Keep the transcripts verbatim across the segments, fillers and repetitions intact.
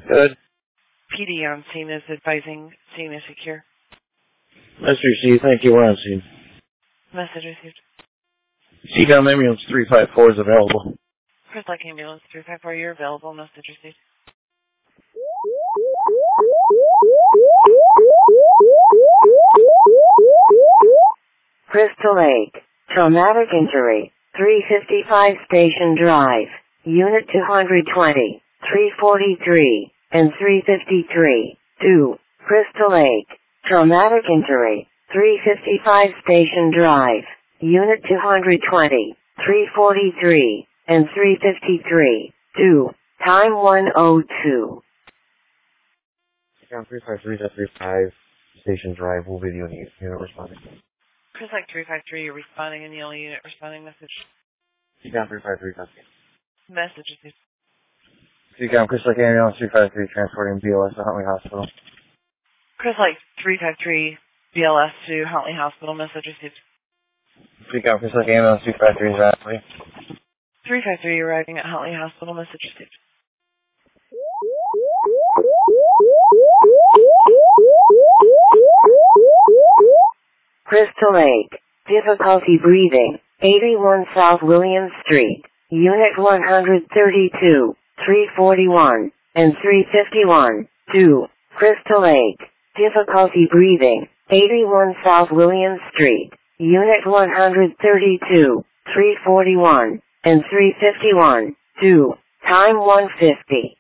Good. P D on scene is advising scene is secure. Message received. Thank you. We're on scene. Message received. C COM ambulance three five four is available. Chris Lake ambulance three five four, you're available. Message received. Crystal Lake, traumatic injury, three fifty-five Station Drive, Unit two twenty, three forty-three, and three fifty-three, two, Crystal Lake, traumatic injury, three fifty-five Station Drive, Unit two twenty, three forty-three, and three fifty-three, two, time one oh two. Count three five three three five Station Drive will be the only unit responding. Chris Lake three five three, you're responding in the only unit responding message. Count three five three three. Message received. Count Chris Lake ambulance three five three transporting B L S to Huntley Hospital. Chris Lake three five three, B L S to Huntley Hospital. Message received. Count Chris Lake ambulance three five three is Huntley. three five three, arriving at Huntley Hospital. Message received. Crystal Lake, difficulty breathing, eighty-one South Williams Street, Unit one thirty-two, three forty-one, and three fifty-one, two, Crystal Lake, difficulty breathing, eighty-one South Williams Street, Unit one thirty-two, three forty-one, and three fifty-one, two, time one fifty.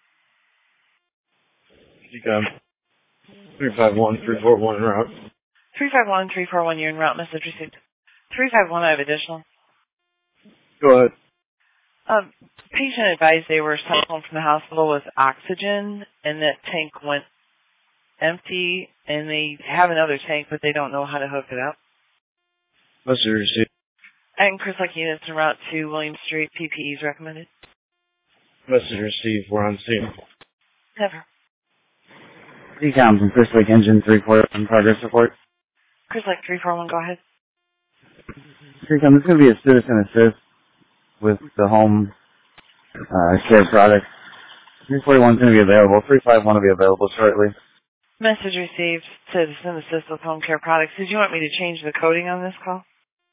CCOM three five one three four one en route. three five one, three four one, you're en route. Message received. three five one, I have additional. Go ahead. Um, patient advised they were sent home from the hospital with oxygen, and that tank went empty, and they have another tank, but they don't know how to hook it up. Message received. And Chris Lake units en route to William Street. P P Es recommended. Message received. We're on scene. Never. C COM from Chris Lake engine three four in progress report. Chris Lake three four one, go ahead. C COM, this is going to be a citizen assist with the home uh, shared product. three forty-one is going to be available. three five one will be available shortly. Message received. Citizen assist with home care products. Did you want me to change the coding on this call?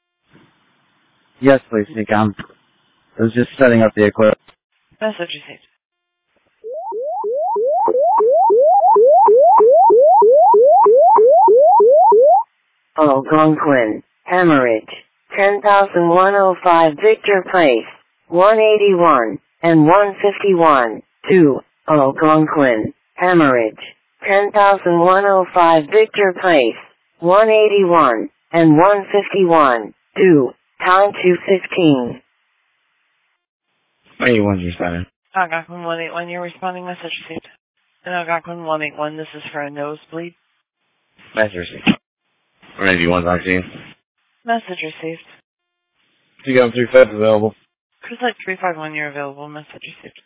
Yes, please, C COM. I was just setting up the equipment. Message received. Algonquin, hemorrhage, ten thousand one oh five Victor Place, one eighty-one, and one fifty-one, two, Algonquin, hemorrhage, ten thousand one oh five Victor Place, one eighty-one, and one fifty-one, two, time two fifteen. one eighty-one's responding. Algonquin one eight one, you're responding. Message received. And Algonquin one eight one, this is for a nosebleed. Message received. one eighty-one's on scene. Message received. C COM three five available. Chris Lake three five one, you're available. Message received.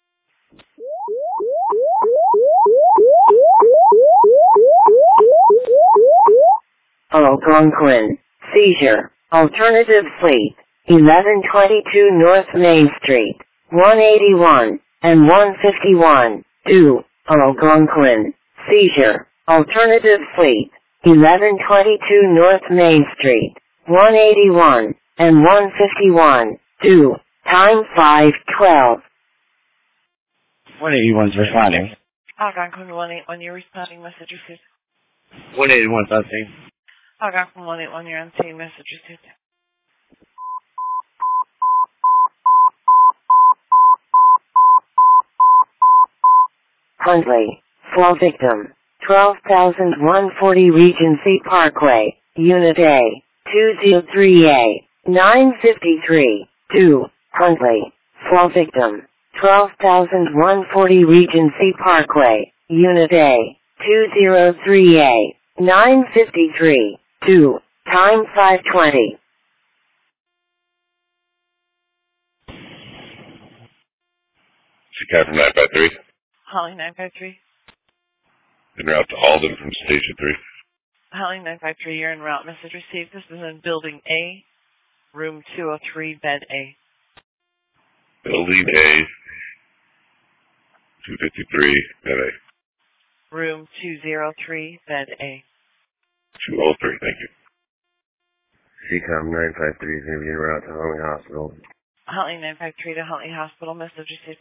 Algonquin, seizure, alternative sleep, eleven twenty-two North Main Street, one eighty-one, and one fifty-one, two, Algonquin, seizure, alternative sleep, eleven twenty-two North Main Street, one eighty-one, and one fifty-one, two, time five twelve. one eighty-one's responding. Algonquin one eight one, you're responding. Message received. one eighty-one's on scene. Algonquin one eight one, you're on scene. Message received. Huntley, fall victim, twelve thousand one hundred forty Regency Parkway, Unit A, two oh three A, nine fifty-three, two, Huntley, fall victim, twelve thousand one hundred forty Regency Parkway, Unit A, two oh three A, nine fifty-three, two, time five twenty. Chicago from nine five three. Holly nine five three. En route to Alden from Station three. Holly nine five three, you're en route. Message received. This is in Building A, Room two oh three, Bed A. Building A, two fifty-three, bed A. Room two oh three, bed A. two oh three, thank you. C COM nine five three is going to be en route to Huntley Hospital. Huntley nine five three to Huntley Hospital, message received.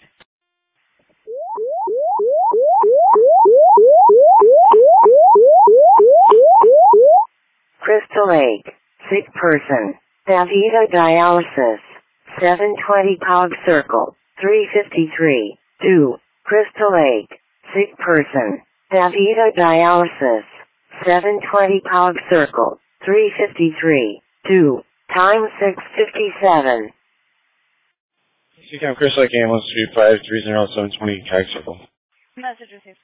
Crystal Lake, sick person, Davita dialysis, seven twenty Cog Circle, three fifty-three, two, Crystal Lake, sick person, Davita dialysis, seven twenty Cog Circle, three fifty-three, two, time six fifty-seven. C COM Chris Lake Ambulance three five three zero seven twenty Cog Circle. Message received.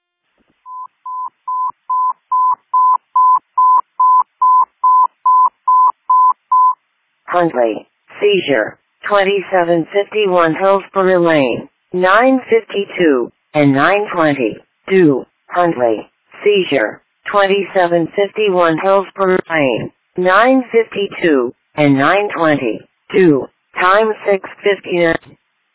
Huntley, seizure, twenty-seven fifty-one Hillsborough Lane, nine fifty-two, and nine twenty, two, Huntley, seizure, twenty-seven fifty-one Hillsborough Lane, nine fifty-two, and nine twenty, two, time six fifty-nine.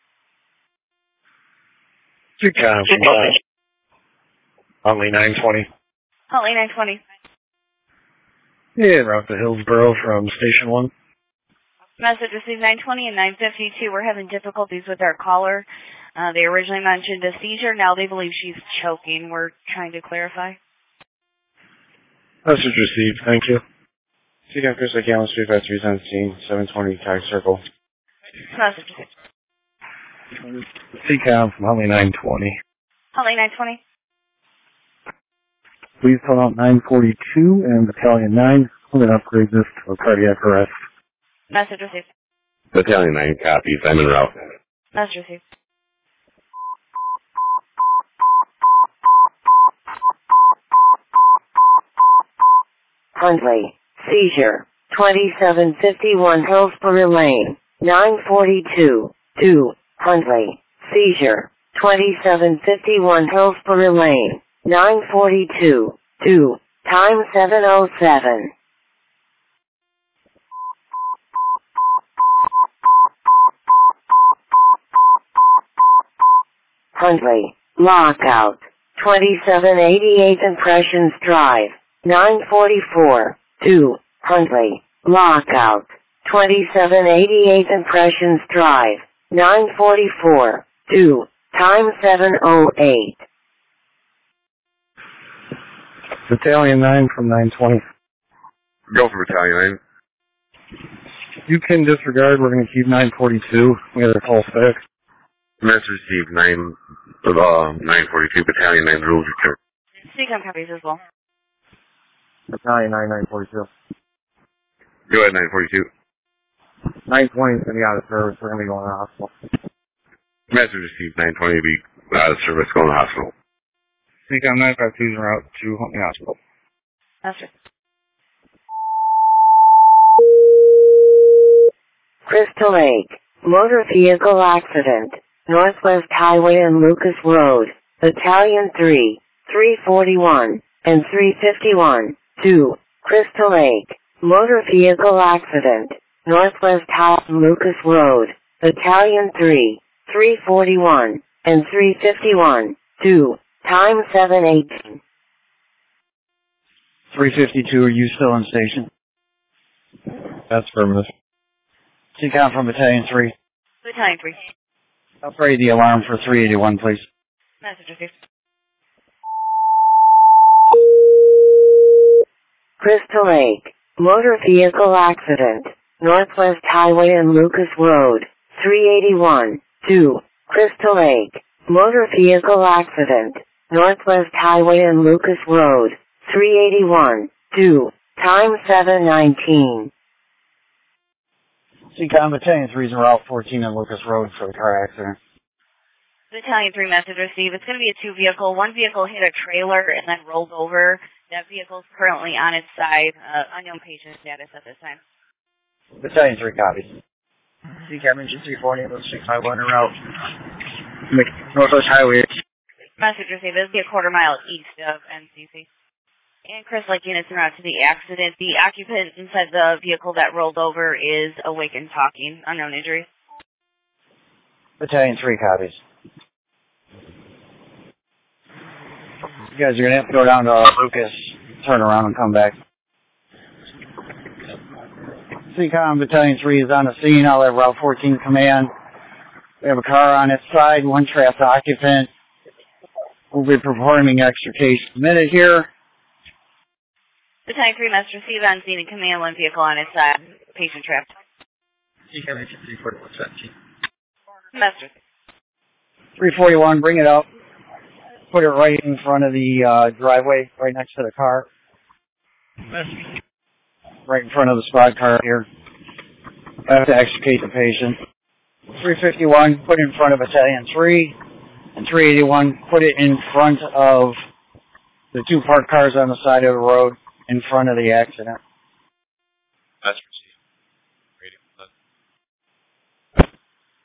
C COM from Huntley nine twenty. Huntley nine twenty. Yeah, en route to Hillsborough from Station one. Message received nine twenty and nine fifty-two. We're having difficulties with our caller. Uh, they originally mentioned a seizure. Now they believe she's choking. We're trying to clarify. Message received, thank you. C COM Chris Lake Ambulance three five three seventeen, seven twenty Cog Circle. Message received. C COM from Huntley nine twenty. Huntley nine twenty. Please call out nine forty-two and Battalion nine. We're going to upgrade this to a cardiac arrest. Message received. Battalion nine copies, I'm en route. Message received. Huntley, seizure, twenty-seven fifty-one Hillsborough Lane, nine forty-two, two, Huntley, seizure, twenty-seven fifty-one Hillsborough Lane, nine forty-two, two, time seven oh seven. Huntley, lockout, twenty-seven eighty-eight Impressions Drive, nine forty-four, two, Huntley, lockout, twenty-seven eighty-eight Impressions Drive, nine forty-four, two, time seven oh eight. Battalion nine from nine twenty. Go for Battalion nine. You can disregard, we're going to keep nine forty-two. We got a call back. Message received nine, uh, nine forty-two, Battalion nine, rules return. C COM copies as well. Battalion nine, nine forty-two. Go ahead, nine forty-two. nine twenty is going to be out of service. We're going to be going to the hospital. Message received nine twenty, be out of service, going to the hospital. C COM nine five two is en route to Huntley Hospital. Message. Crystal Lake, motor vehicle accident, Northwest Highway and Lucas Road, Battalion three, three forty-one, and three fifty-one, two, Crystal Lake, motor vehicle accident, Northwest Highway and Lucas Road, Battalion three, three forty-one, and three fifty-one, two, time seven eighteen. three fifty-two, are you still in station? That's affirmative. C COM from Battalion three. Battalion three. Upgrade the alarm for three eighty-one, please. Message received. Crystal Lake, motor vehicle accident, Northwest Highway and Lucas Road, three eighty-one, two, Crystal Lake, motor vehicle accident, Northwest Highway and Lucas Road, three eighty-one, two, time seven nineteen. C COM Battalion three is en route fourteen on Lucas Road for the car accident. Battalion three message received. It's going to be a two vehicle. One vehicle hit a trailer and then rolled over. That vehicle is currently on its side. Uh, unknown patient status at this time. Battalion three copies. C COM Engine three forty, six five one en route. Northwest Highway. Message received. This will be a quarter mile east of N C C. And Chris Lake units en route to the accident. The occupant inside the vehicle that rolled over is awake and talking. Unknown injuries. Battalion three copies. You guys are going to have to go down to uh, Lucas, turn around and come back. C COM Battalion three is on the scene. I'll have Route fourteen command. We have a car on its side, one trapped occupant. We'll be performing extrication in a minute here. Battalion three must receive on scene and command one vehicle on its side. Patient trapped. Master. three forty-one, bring it up. Put it right in front of the uh, driveway, right next to the car. Right in front of the squad car here. I have to extricate the patient. three fifty-one, put it in front of Battalion three. And three eighty-one, put it in front of the two parked cars on the side of the road in front of the accident. That's received. Radio.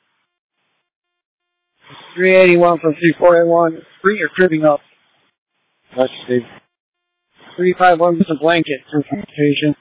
three eighty-one from three forty-one, bring your cribbing up. That's Steve. three fifty-one with a blanket for patient.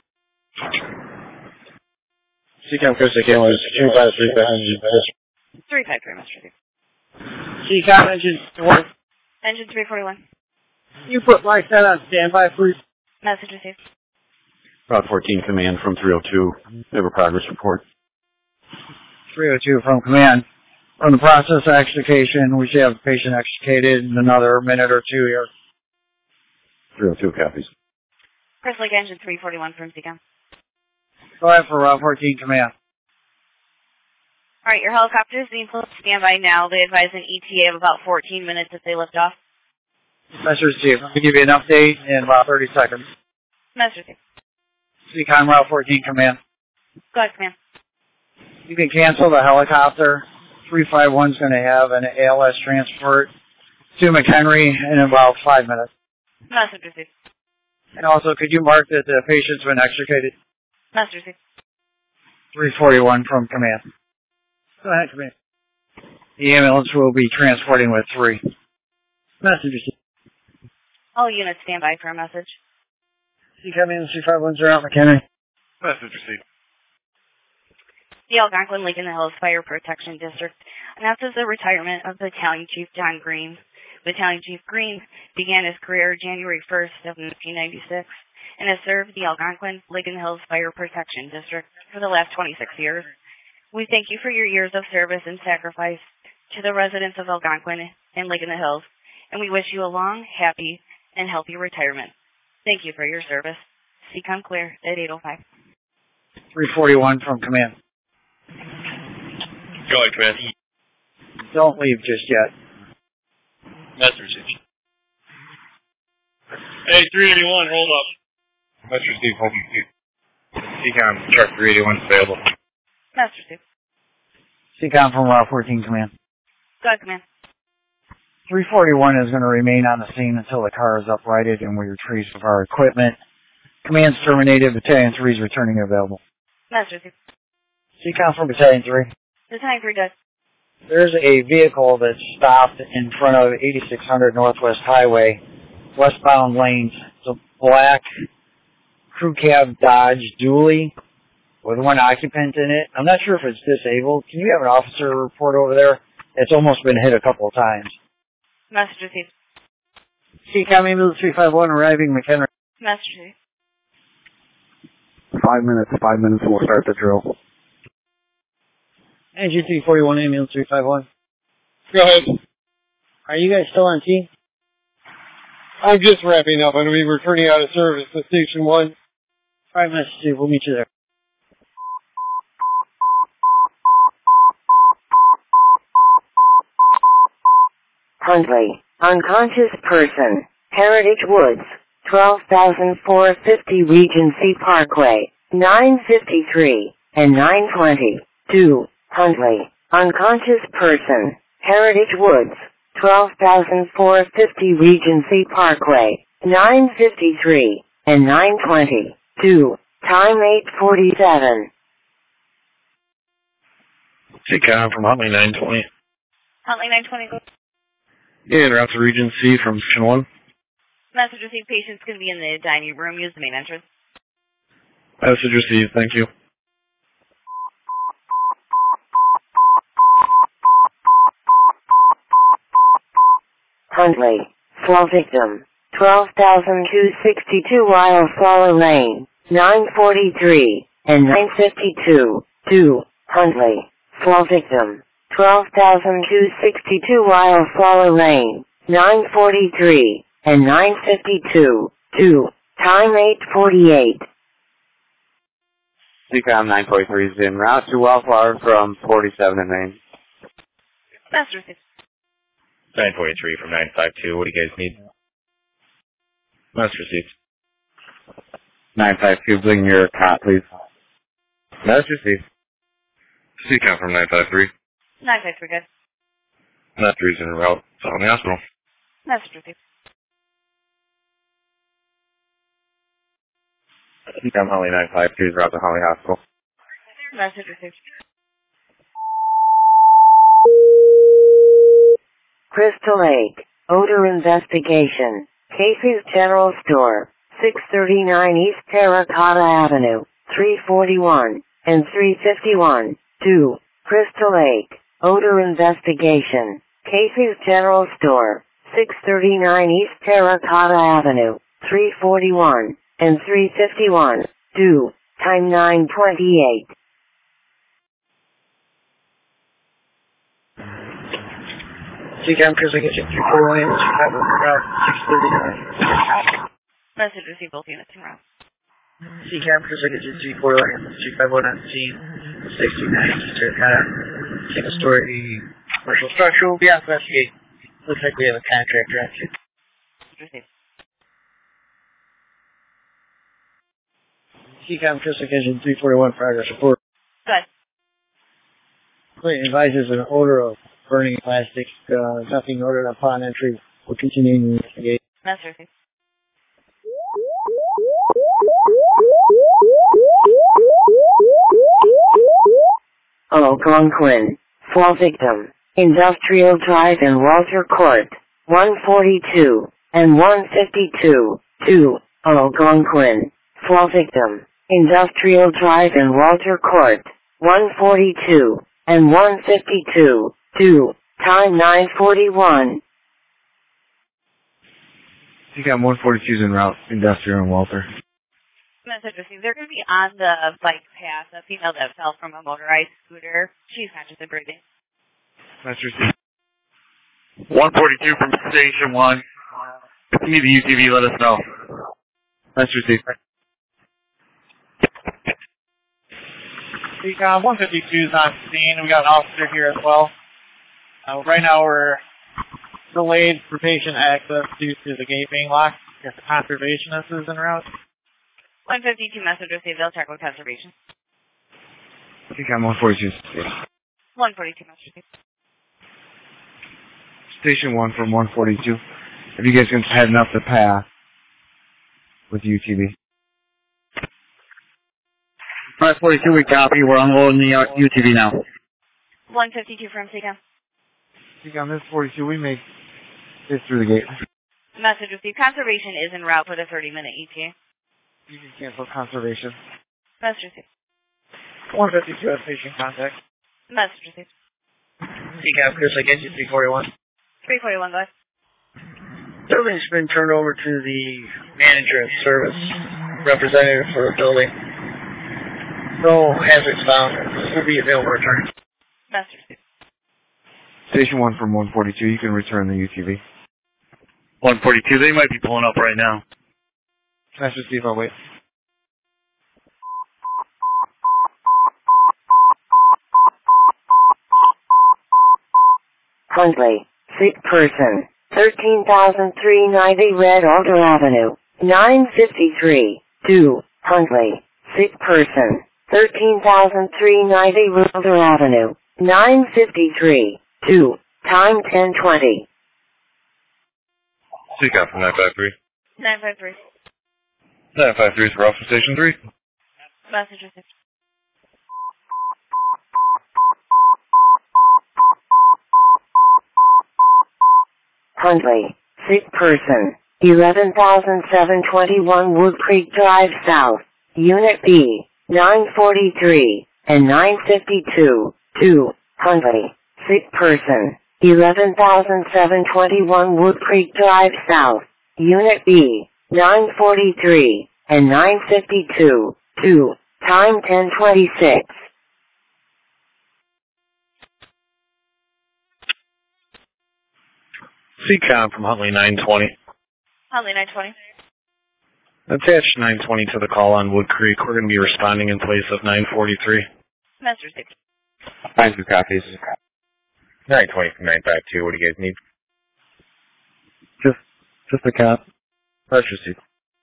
C COM Coastal Cameras, two five three behind you. three five three, Master. C COM engine four. Engine three forty-one. You put my set on standby, please. Message received. Route fourteen command from three oh two. We have a progress report. three oh two from command. From the process of extrication, we should have the patient extricated in another minute or two here. three oh two copies. First Lake Engine three forty-one from C COM. Go ahead for Route fourteen command. All right, your helicopter is being pulled to standby now. They advise an E T A of about fourteen minutes if they lift off. Message received. Let me give you an update in about thirty seconds. Message received. C COM Route fourteen command. Go ahead, command. You can cancel the helicopter. three fifty-one is going to have an A L S transport to McHenry in about five minutes. Message received. And also, could you mark that the patient's been extricated? Message received. three forty-one from command. Go ahead, command. The ambulance will be transporting with three. Message received. All units stand by for a message. C COM in three fifty-one's around McHenry. Message received. The Algonquin Lake in the Hills Fire Protection District announces the retirement of Battalion Chief John Green. Battalion Chief Green began his career January first of nineteen ninety-six and has served the Algonquin Lake in the Hills Fire Protection District for the last twenty-six years. We thank you for your years of service and sacrifice to the residents of Algonquin and Lake in the Hills, and we wish you a long, happy, and healthy retirement. Thank you for your service. C COM clear at eight oh five. three forty-one from command. Go ahead, command. Don't leave just yet. Message received. Hey, three eighty-one, hold up. Message received, hold up. C COM, chart three eighty-one available. Message received. C COM from Route fourteen command. Go ahead, command. three forty-one is going to remain on the scene until the car is uprighted and we retrieve of our equipment. Command's terminated. Battalion three is returning available. Message received. C COM from Battalion three. Battalion three does. There's a vehicle that stopped in front of eighty-six hundred Northwest Highway, westbound lanes. It's a black crew cab Dodge Dually with one occupant in it. I'm not sure if it's disabled. Can you have an officer report over there? It's almost been hit a couple of times. Message received. C COM ambulance three fifty-one arriving McHenry. Message received. Five minutes, five minutes, and we'll start the drill. Engine three forty-one ambulance three fifty-one. Go ahead. Are you guys still on scene? I'm just wrapping up. I'm going to be returning out of service to Station one. Five minutes, Steve. We'll meet you there. Huntley, unconscious person, Heritage Woods, twelve thousand four hundred fifty Regency Parkway, nine fifty-three and nine twenty-two. Huntley, unconscious person, Heritage Woods, twelve thousand four hundred fifty Regency Parkway, nine fifty-three and nine twenty-two. Time eight forty-seven. C COM from Huntley nine twenty. Huntley nine twenty, go. Yeah, and route to Regency from Section one. Message received. Patient's going to be in the dining room. Use the main entrance. Message received, thank you. Huntley, slow victim, twelve thousand two hundred sixty-two Wildflower Lane, nine forty-three, and nine fifty-two, two, Huntley. Fall victim, twelve thousand two hundred sixty-two Wildflower Lane, nine forty-three, and nine fifty-two, two, time eight forty-eight. C COM nine forty-three is en route to Wildflower from forty-seven in Maine. Master received. nine forty-three from nine five two. What do you guys need? Master received. nine five two, bring your cot, please. Master received. C COM from nine five three. nine five three, good. Master is en route to the hospital. Master received. C COM Holly nine five two is route to Holly Hospital. Message received. Crystal Lake, odor investigation, Casey's General Store, six thirty-nine East Terracotta Avenue, three forty-one, and three fifty-one, two, Crystal Lake, odor investigation, Casey's General Store, six thirty-nine East Terracotta Avenue, three forty-one, and three fifty-one, two, time nine twenty-eight. C COM Crystal Lake, three forty-one, route six thirty-nine. Message received, both units en route. C COM Crystal Lake, three forty-one, two five one nineteen, sixty-nine, Terracotta, single story, commercial structure will be out to investigate. Looks like we have a contractor on it. Received. C COM Crystal Lake, three forty-one, progress report. Good. Clayton advises an odor of burning plastic, uh, nothing ordered upon entry. We're continuing to investigate. Message received. Algonquin, fall victim, Industrial Drive and Walter Court, one forty-two, and one fifty-two, two, Algonquin, fall victim, Industrial Drive and Walter Court, one forty-two, and one fifty-two, two, time nine forty-one. C COM one forty-two is en route, Industrial and Walter. Message received. They're going to be on the bike path, a female that fell from a motorized scooter. She's conscious and breathing. Master received. one forty-two from Station one. If you need the U T V, let us know. Master received. C COM one fifty-two is on scene. We got an officer here as well. Uh, right now we're delayed for patient access due to the gate being locked. If the conservationist is en route. one fifty-two message received. They'll check with conservation. C COM one forty-two. one forty-two message received. Station one from one forty-two. If you guys can heading up the path with U T V. five forty-two, we copy. We're unloading the uh, U T V now. one fifty-two from C COM. C COM, this forty-two, we make it through the gate. Message received. Conservation is en route for the thirty minute E T A. You can cancel conservation. Message received. one fifty-two has patient contact. Message received. C COM, Chris, I get you, three forty-one. three forty-one, go ahead. Building's been turned over to the manager of service, representative for the building. No hazards found. Will be available return. Message received. Station one from one forty-two, you can return the U T V. one forty-two, they might be pulling up right now. Master Steve, I'll wait. Huntley, sick person, thirteen thousand three hundred ninety Red Alder Avenue, nine fifty-three, two, Huntley, sick person, thirteen thousand three hundred ninety Red Alder Avenue, nine fifty-three, two, time ten twenty. C COM from nine five three. nine five three. nine five three is for Officer Station three. Message received. Huntley, sick person, eleven thousand seven hundred twenty-one Wood Creek Drive South, Unit B, nine forty-three, and nine fifty-two, two, Huntley, sick person, eleven thousand seven hundred twenty-one Wood Creek Drive South, Unit B, nine forty-three, and nine fifty-two, two, time ten twenty-six. C COM from Huntley nine twenty. Huntley nine twenty. Attach nine twenty to the call on Wood Creek. We're going to be responding in place of nine forty-three. Master received. Nine two copies. nine twenty from nine five two. What do you guys need? Just, just a cop. Master received.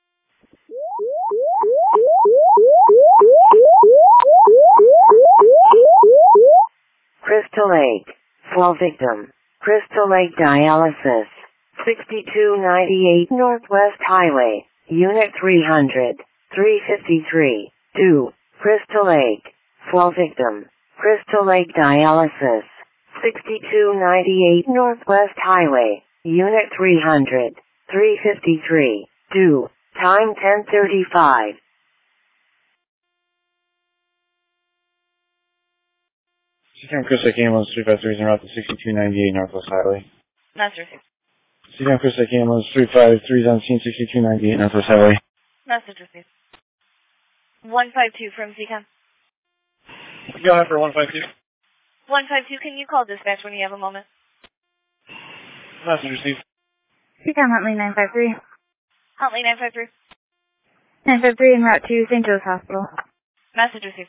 Crystal Lake, slow victim. Crystal Lake Dialysis, sixty-two ninety-eight Northwest Highway, Unit three hundred, three fifty-three, two, Crystal Lake, slow victim. Crystal Lake Dialysis, sixty-two ninety-eight Northwest Highway, Unit three hundred, three fifty-three, two, time ten thirty-five. C-Cam Chris Lake Ambulance three five three is en route to sixty-two ninety-eight Northwest Highway. Master received. C-Cam Chris Lake Ambulance three five three is on scene sixty-two ninety-eight Northwest Highway. Message received. one five two from C COM. Go ahead for one five two. one five two, can you call dispatch when you have a moment? Message received. C COM Huntley nine five three. Huntley nine five three. nine five three en route to Saint Joe's Hospital. Message received.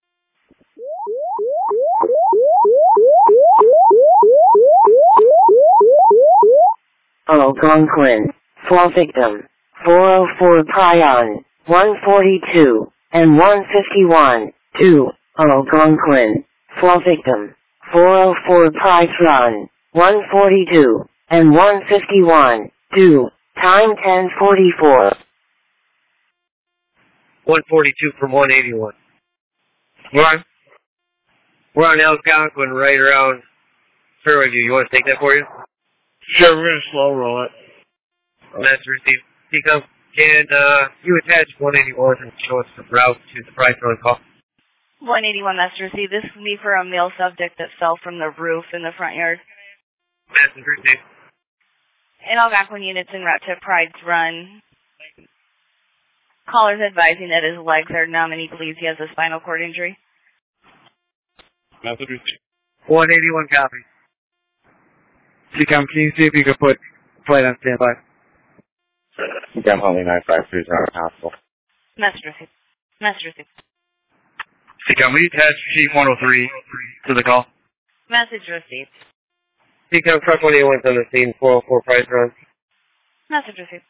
Algonquin, slow victim. four oh four Pion, one forty-two, and one fifty-one, two, Algonquin, slow victim. four oh four Python, one forty-two, and one fifty-one, two, time ten forty-four. one forty-two from one eighty-one. We're on, we're on Algonquin right around Fairway View. You want to take that for you? Sure, we're going to slow roll it. That's received. T-Com, can uh, you attach one eighty-one and show us the route to the price on call? one eighty-one Master received. This will be for a male subject that fell from the roof in the front yard. That's received. And Algonquin units en route to Pride's Run. Caller's advising that his legs are numb and he believes he has a spinal cord injury. Message received. one eighty-one copy. C-Cam, can you see if you could put flight on standby? C-Cam Huntley nine five three is around the hospital. Message received. Message received. C-Cam, will you attach Chief one oh three to the call? Message received. T-Com, truck one eighty-one's on the scene, four oh four price run. Message received.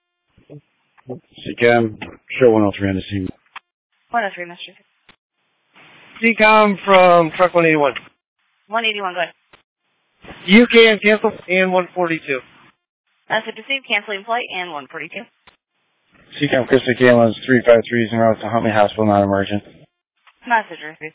C-Cam, show one oh three on the scene. one oh three Message received. C-Com from truck one eighty-one. one eighty-one, go ahead. You can cancel and one forty-two. Message received, canceling flight and one forty-two. C-Cam Chris Lake Ambulance three five three is en route to Huntley Hospital, not emergent. Message received.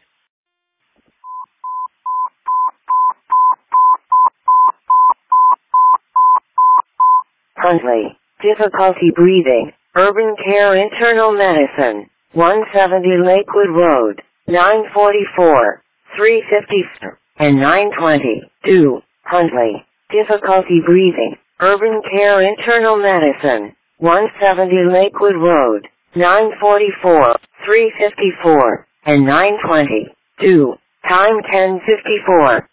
Huntley, difficulty breathing, urban care internal medicine, one seventy Lakewood Road, nine forty-four, three fifty, and nine twenty, two, Huntley, difficulty breathing, urban care internal medicine, one seventy Lakewood Road, nine forty-four, three fifty-four, and nine twenty, two, time ten fifty-four.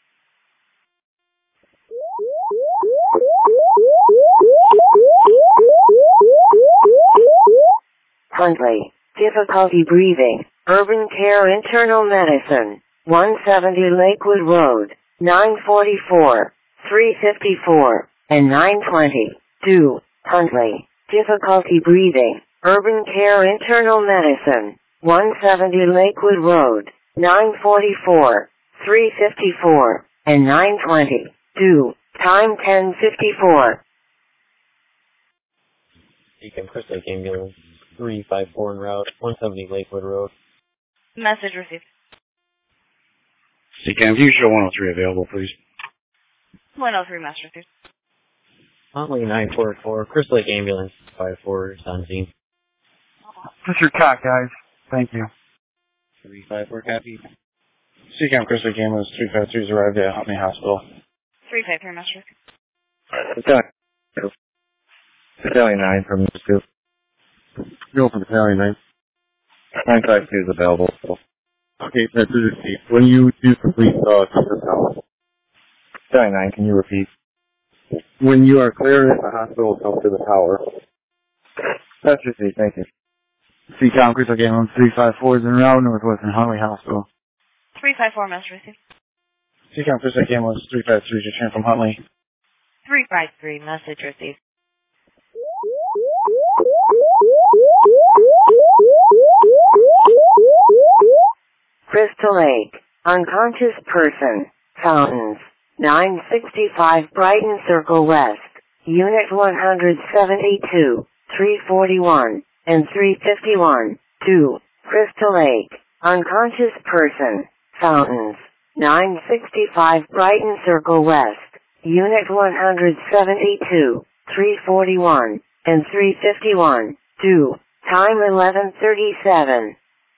Huntley, difficulty breathing, urban care internal medicine, one seventy Lakewood Road, nine forty-four, three fifty-four, and nine twenty, two, Huntley, difficulty breathing, urban care internal medicine, one seventy Lakewood Road, nine forty-four, three fifty-four, and nine twenty, two, time ten fifty-four. C-Cam Chris Lake Ambulance three five four en route, one seventy Lakewood Road. Message received. C-Cam, can you show one oh three available, please? one oh three Message received. Huntley nine four four, Chris Lake Ambulance five four is on scene. That's your cock, guys. Thank you. three five four copy. C-Cam Chris Lake Ambulance three five three is arrived at Huntley Hospital. three five three Message received. It's done. Battalion nine from the scoop. Go for Battalion nine. nine five two is available. Okay, that's the receipt. When you do complete, uh, come to the tower. Battalion nine, can you repeat? When you are clear at the hospital, come to the tower. That's received, thank you. C COM, Crystal Game three five four is en route, Northwestern Huntley Hospital. three five four, Master Receive. C COM, Crystal Game three five three, return from Huntley. three five three, message received. Crystal Lake, unconscious person, Fountains, nine sixty-five Brighton Circle West, Unit one seventy-two, three forty-one, and three fifty-one, two, Crystal Lake, unconscious person, Fountains, nine sixty-five Brighton Circle West, Unit one seventy-two, three forty-one, and three fifty-one, two, time eleven thirty-seven.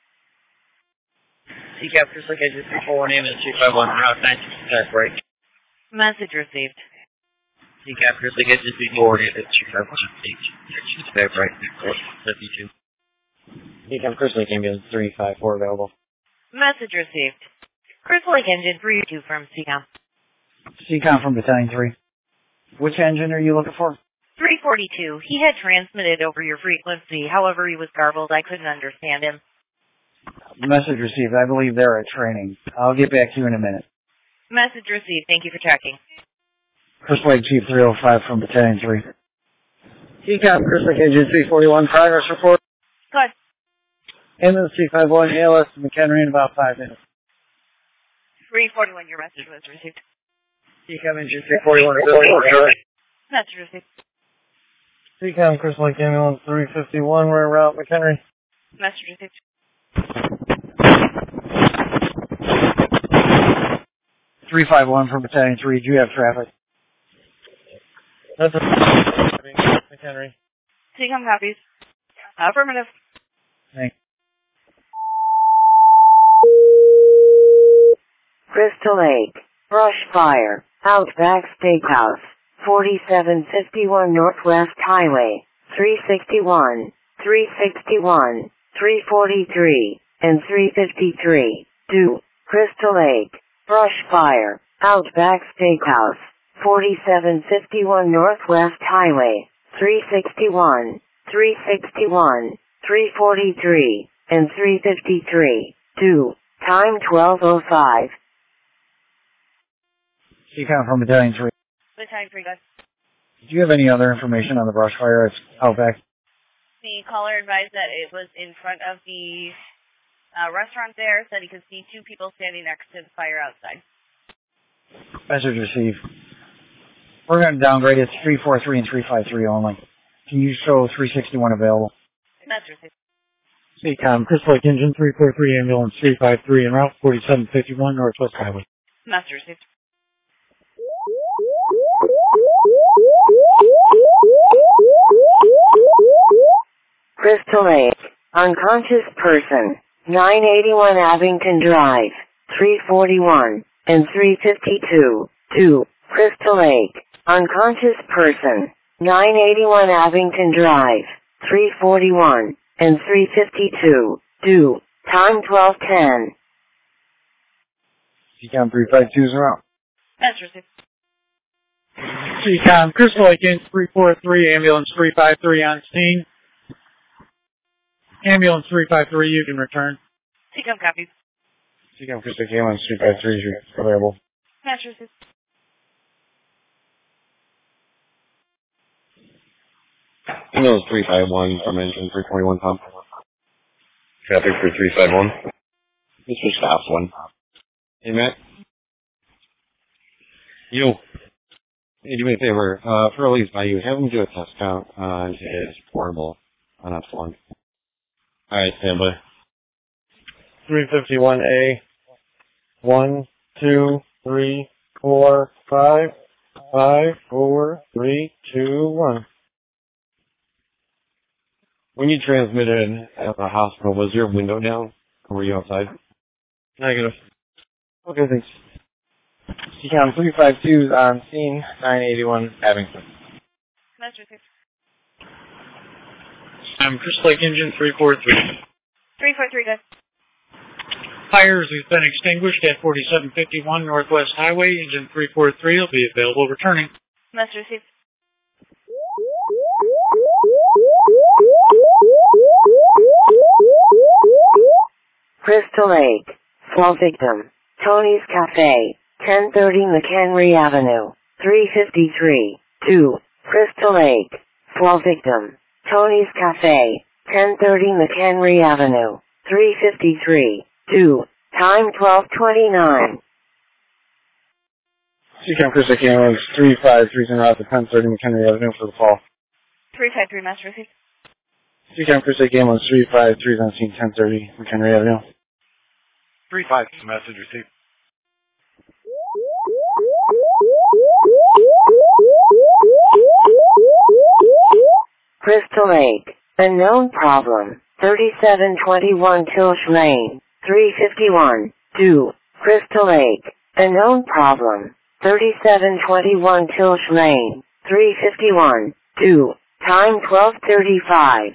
C CAP, Crystal Gauge three four one, ambulance three five one, route nine sixty-five break. Message received. C CAP, Crystal Gauge three four one, ambulance three five one, sixty-five break, fifty-two. C CAP, Crystal Lake Ambulance three five four available. Message received. Crystal Lake Engine three two from C COM. C COM from Battalion three. Which engine are you looking for? three forty-two. He had transmitted over your frequency. However, he was garbled. I couldn't understand him. Message received. I believe they're at training. I'll get back to you in a minute. Message received. Thank you for checking. Crystal Lake Chief three oh five from Battalion three. C COM, Crystal Lake Engine three forty-one, progress report. Good. Ambulance three five one, A L S to McHenry in about five minutes. three forty-one, your message was received. C COM, Engine three forty-one, Message received. C COM, Crystal Lake Ambulance three fifty-one, we're en route, McHenry. Message received. three five one from Battalion three, do you have traffic? That's a McHenry. C COM copies. Affirmative. Thanks. Crystal Lake, brush fire, Outback Steakhouse, forty-seven fifty-one Northwest Highway, three sixty-one, three sixty-one, three forty-three, and three fifty-three, two, Crystal Lake, brush fire, Outback Steakhouse, forty-seven fifty-one Northwest Highway, three sixty-one, three sixty-one, three forty-three, and three fifty-three, two, time twelve oh five. C COM from Battalion three. Battalion three, guys. Do you have any other information on the brush fire at Outback? The caller advised that it was in front of the uh, restaurant there, said he could see two people standing next to the fire outside. Message received. We're going to downgrade it to three four three and three five three only. Can you show three sixty-one available? Message received. C COM, Crystal Lake Engine three four three, ambulance three five three, en route forty-seven fifty-one Northwest Highway. Message received. Crystal Lake, unconscious person, nine eighty-one Abington Drive, three forty-one, and three fifty-two, two, Crystal Lake, unconscious person, nine eighty-one Abington Drive, three forty-one, and three fifty-two, two, time twelve ten. C COM three five two is en route. Message received. C COM, Crystal Lake Engine three four three, ambulance three five three on scene. Ambulance three five three, you can return. C COM copies. C COM, Crystal Lake Ambulance three five three is available. Message received. Ambulance three five one from engine three forty-one pump. Traffic for three five one. This was fast one. Hey, Matt. You. Hey, do me a favor. Uh, for Elise, by you, have him do a test count on his portable on Epsilon. Alright, stand by. three fifty-one A. One, two, three, four, five, five, four, three, two, one. When you transmitted at the hospital, was your window down? Or were you outside? Negative. Okay, thanks. C COM three five two is on scene, nine eighty-one Abington. Message received. I'm Crystal Lake Engine three four three. three four three, good. Fires have been extinguished at forty-seven fifty-one Northwest Highway. Engine three four three will be available returning. Message received. Crystal Lake. Fall victim. Tony's Cafe. ten thirty McHenry Avenue. three fifty-three. two. Crystal Lake. Fall victim. Tony's Cafe. ten thirty McHenry Avenue. three fifty-three. two. Time twelve twenty-nine. Seacom Chris Lake Ambulance three five three zero out to ten thirty McHenry Avenue for the fall. three five three, message received. Seacom Chris Lake Ambulance three five three on scene ten thirty McHenry Avenue. three five, message received. Crystal Lake. Unknown problem. thirty-seven twenty-one Tilsh Lane. three fifty-one. two. Crystal Lake. Unknown problem. thirty-seven twenty-one Tilsh Lane. three fifty-one. two. Time twelve thirty-five.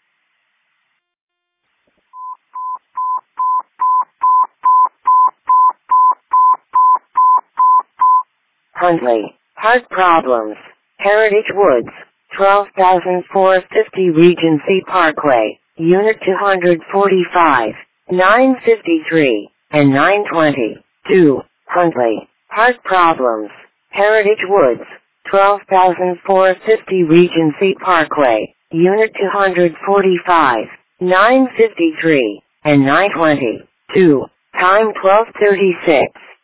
Huntley. Heart problems. Heritage Woods. twelve thousand four hundred fifty Regency Parkway. Unit two forty-five. nine fifty-three. And nine twenty. two. Huntley. Heart problems. Heritage Woods. twelve thousand four hundred fifty Regency Parkway. Unit two forty-five. nine fifty-three. And nine twenty. two. Time twelve thirty-six.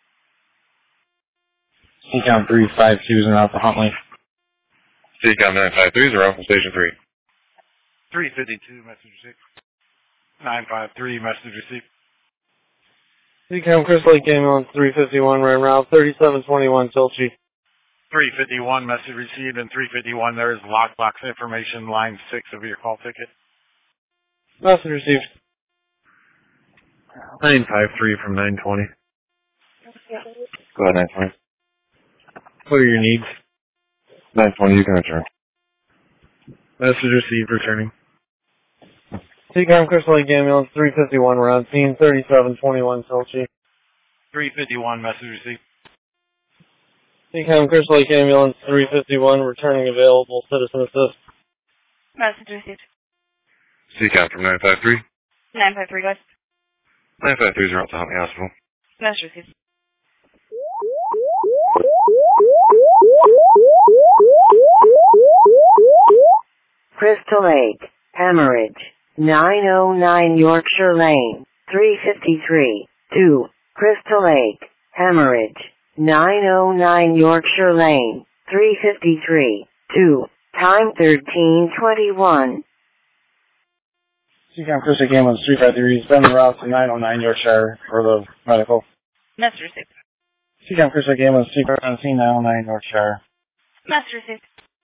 Seacom three five two zero out to Huntley. Seacom nine five three zero from Station three. three fifty-two, message received. nine five three, message received. Seacom Crystal Lake Ambulance three fifty-one, right route thirty-seven twenty-one Tilchy. three fifty-one, message received, and three fifty-one, there is lockbox information, line six of your call ticket. Message received. nine five three from nine twenty. Go ahead, nine twenty. What are your needs? nine twenty, you can return. Message received, returning. Seacom Crystal Lake Ambulance three fifty-one, we're on scene thirty-seven twenty-one Tilchy. three fifty-one, message received. Seacom Crystal Lake Ambulance three fifty-one, returning available, citizen assist. Message received. Seacom from nine five three. nine five three, good. nine five three zero out to Huntley Hospital. Message received. Crystal Lake. Hemorrhage. nine oh nine Yorkshire Lane. three fifty-three. two. Crystal Lake. Hemorrhage. nine oh nine Yorkshire Lane. three fifty-three. two. Time thirteen twenty-one. Seacom Chris Lake Ambulance three five three has been en route to nine oh nine Yorkshire for the medical. Message received. Seacom Chris Lake Ambulance three five on scene nine oh nine Yorkshire. Message received.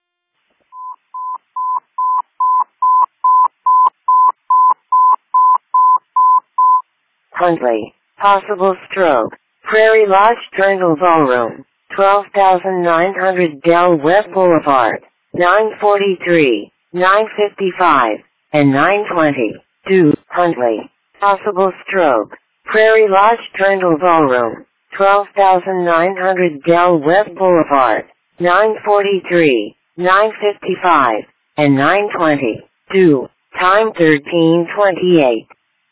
Huntley. Possible stroke. Prairie Lodge Strangle Ballroom. twelve thousand nine hundred Del Webb Boulevard. nine forty-three. nine fifty-five. And nine twenty. two. Huntley. Possible stroke. Prairie Lodge Strangle Ballroom. twelve thousand nine hundred Del Webb Boulevard. nine forty-three. nine fifty-five. And nine twenty. two. Time thirteen twenty-eight.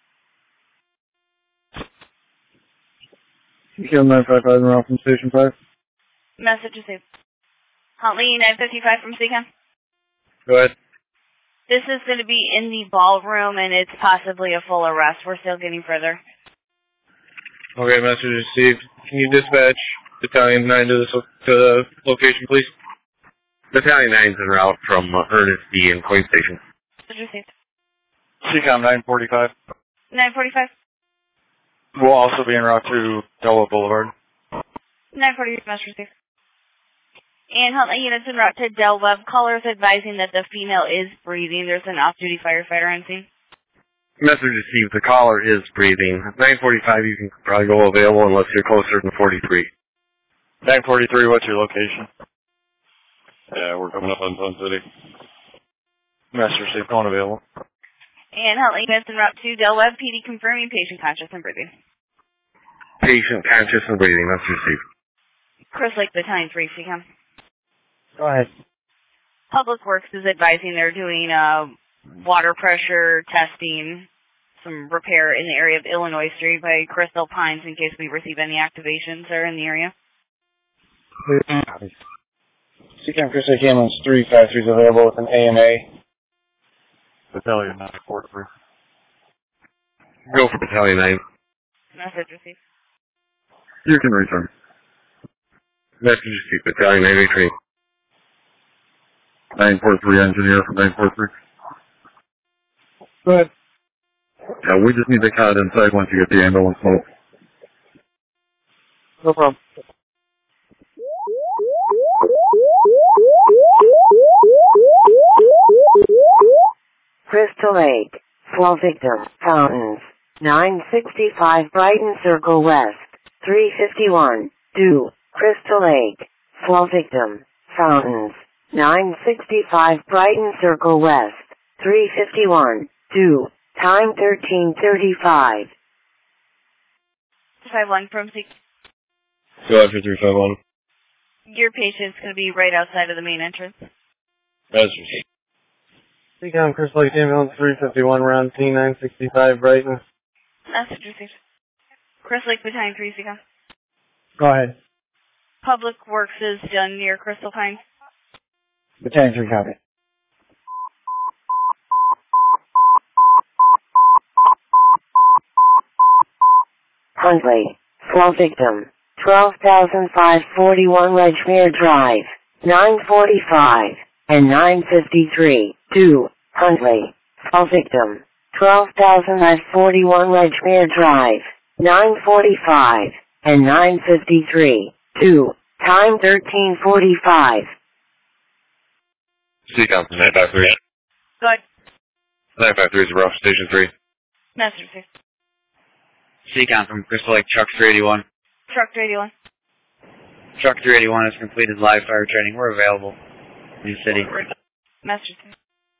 Seacom nine five five en route from Station five. Message received. Huntley nine fifty-five from Seacom. Go ahead. This is going to be in the ballroom, and it's possibly a full arrest. We're still getting further. Okay, message received. Can you dispatch Battalion nine to the, to the location, please? Battalion nine is en route from uh, Ernest D. in Queen Station. Message received. Seacom nine forty-five. nine forty-five. We'll also be en route to Delaware Boulevard. nine forty-five, message received. And Huntley units en route to Del Webb. Callers advising that the female is breathing. There's an off-duty firefighter on scene. Message received. The caller is breathing. nine forty-five, you can probably go available unless you're closer than forty-three. nine forty-three, what's your location? Yeah, we're coming up on Sun City. Master Safe, calling available. And Huntley Miss en route to Del Webb, P D confirming patient conscious and breathing. Patient conscious and breathing. That's received. Chris Lake Battalion three, C COM. Go ahead. Public Works is advising they're doing uh, water pressure testing, some repair in the area of Illinois Street by Crystal Pines in case we receive any activations that are in the area. C COM Chris Lake Ambulance three five three is available with an A M A. Battalion nine four three. Go for Battalion nine. Message received. You can return. Message received. Battalion nine eight three. nine four three engineer from nine four three. Go ahead. Yeah, we just need the cot inside once you get the ambulance moved. No problem. Crystal Lake, Fall Victim, Fountains, nine sixty-five Brighton Circle West, three fifty-one, due, Crystal Lake, Fall Victim, Fountains, nine sixty-five Brighton Circle West, three fifty-one, due, time thirteen thirty-five. five one from C. Go after three five one. Your patient's going to be right outside of the main entrance. That's received. C COM Chris Lake Ambulance three fifty-one, round T nine sixty-five Brighton. Message received. Chris Lake Battalion three, C COM. Go ahead. Public Works is done near Crystal Pines. Battalion three, copy. Huntley, Fall Victim, twelve thousand five hundred forty-one Ledgmere Drive, nine forty-five, and nine fifty-three, due, Huntley, Fall Victim, twelve thousand five hundred forty-one Ledgmere Drive, nine forty-five, and nine fifty-three, due, time thirteen forty-five. C COM nine five three. Go ahead. nine five three is Rough, Station three. Message received. C COM from Crystal Lake, Truck three eighty-one. Truck three eighty-one. Truck three eighty-one has completed live fire training. We're available. New City. Message received.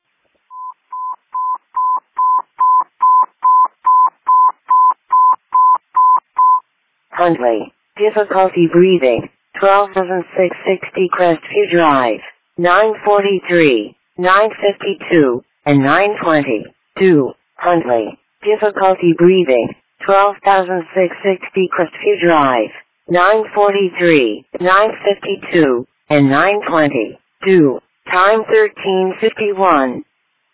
Huntley, difficulty breathing, twelve thousand six hundred sixty Crestview Drive, nine forty-three, nine fifty-two, and nine twenty, due, Huntley, difficulty breathing, twelve thousand six hundred sixty Crestview Drive, nine forty-three, nine fifty-two, and nine twenty, due, time thirteen fifty-one.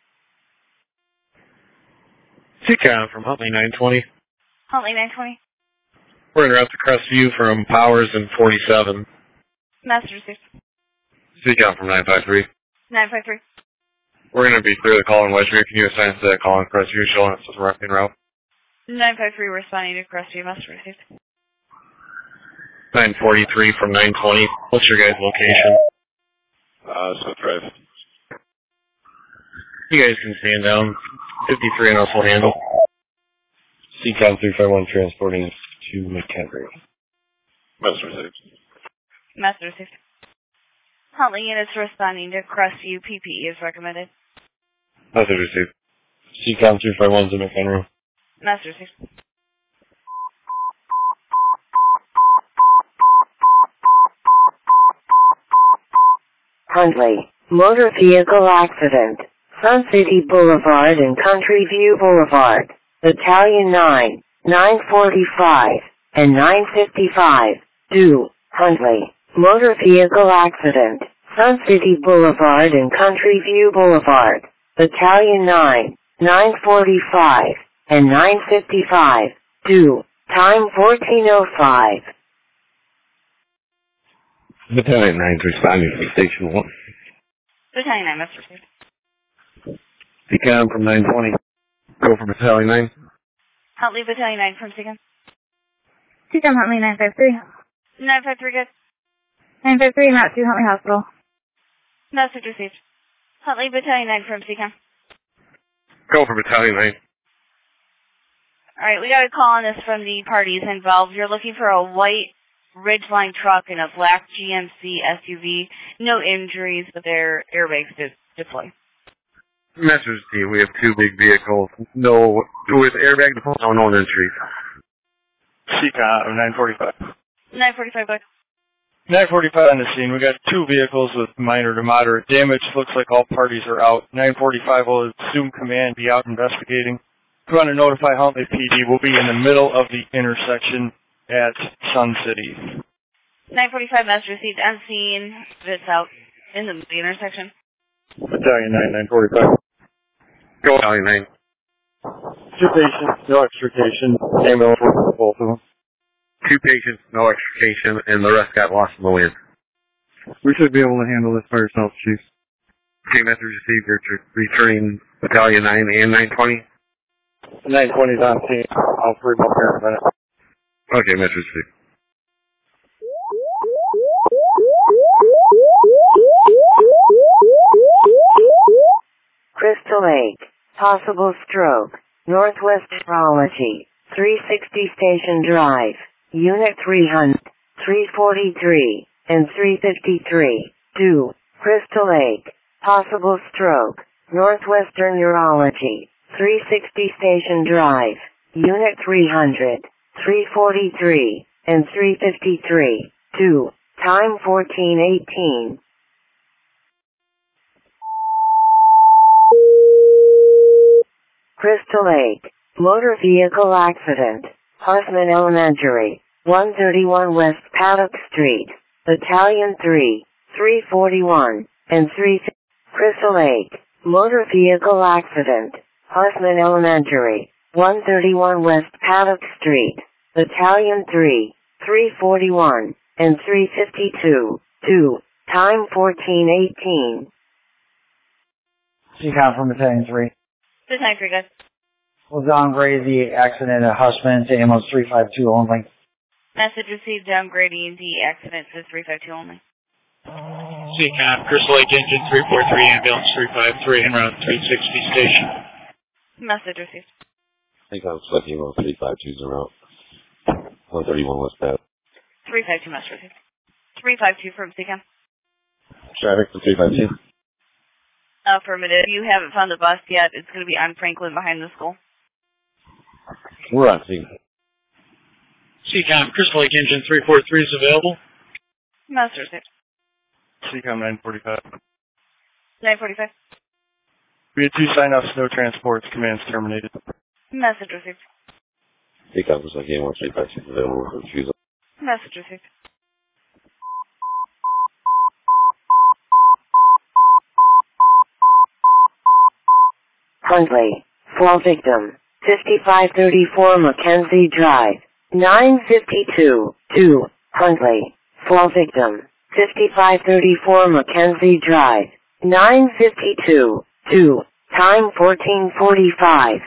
C COM from Huntley nine twenty. Huntley nine twenty. We're en route to Crestview from Powers and forty-seven. Message received. C COM from nine five three. nine five three. We're going to be clear the call in Wedgemere. Can you assign us to that call in Crestview showing us as roughly en route? nine five three responding to Crestview. Message received. nine forty-three from nine twenty. What's your guys' location? Uh, Smith Drive. You guys can stand down. fifty-three and us will handle. C COM three five one transporting to McHenry. Message received. Message received. Huntley units responding to Crestview. P P E is recommended. Message received. C COM three five one to McHenry. Message received. Huntley, motor vehicle accident, Sun City Boulevard and Country View Boulevard, Battalion nine, nine forty-five, and nine fifty-five, due, Huntley, motor vehicle accident, Sun City Boulevard and Country View Boulevard, Battalion nine, nine forty-five, and nine fifty-five, due, time fourteen oh five. Battalion nine's responding to Station one. Battalion nine, message received. C COM from nine twenty. Go for Battalion nine. Huntley Battalion nine from C COM. C COM Huntley nine five three. nine five three, good. nine five three, route to Huntley Hospital. Message received. Huntley Battalion nine from C COM. Go for Battalion nine. Alright, we got a call on this from the parties involved. You're looking for a white Ridgeline truck and a black G M C S U V. No injuries, but their airbags did deploy. Message to you, we have two big vehicles. No, with airbag, no known entries. C COM nine forty-five. nine forty-five, go ahead. nine forty-five on the scene. We got two vehicles with minor to moderate damage. Looks like all parties are out. nine forty-five will assume command, be out investigating. If you want to notify Huntley P D, we'll be in the middle of the intersection at Sun City. nine forty-five, message received on scene. It's out in the, the intersection. Battalion nine, nine forty-five. Go Battalion nine. Two patients, no extrication. Ambulance for both of them. Two patients, no extrication, and the rest got lost in the wind. We should be able to handle this by ourselves, Chief. Okay, message received. You're returning Battalion nine and nine twenty. nine twenty is on scene. I'll free up here in a minute. Okay, message received. Crystal Lake, possible stroke, Northwest Neurology, three sixty Station Drive, Unit three hundred, three forty-three, and three fifty-three, two, Crystal Lake, possible stroke, Northwestern Neurology, three sixty Station Drive, Unit three hundred, three forty-three, and three fifty-three, two, time fourteen eighteen. Crystal Lake, motor vehicle accident, Huffman Elementary, one thirty-one West Paddock Street, Battalion three, three forty-one, and three. Crystal Lake, motor vehicle accident, Huffman Elementary, one thirty-one West Paddock Street, Battalion three, three forty-one, and three fifty-two, two, time fourteen eighteen. C COM from Battalion three. This nine three, guys. We'll downgrade the accident at Hussman to ambulance three five two only. Message received downgrading the accident to three five two only. C COM, Crystal Lake Engine three four three, ambulance three five three, en route three sixty station. Message received. C COM, Select Email three five two zero, one thirty-one West Ave. three five two, message received. three five two from C COM. Traffic for three five two. Affirmative. You haven't found the bus yet. It's going to be on Franklin behind the school. We're on scene. C COM, Crystal Lake Engine three four three is available. Message received. C COM nine forty-five. nine forty-five. We had two sign-offs, no transports. Command's terminated. Message received. C COM, Crystal Lake Engine three five two is available for refusal. Message received. Huntley, fall victim, fifty-five thirty-four Mackenzie Drive, nine fifty-two, two, Huntley, fall victim, fifty-five thirty-four Mackenzie Drive, nine fifty-two, two, time fourteen forty-five.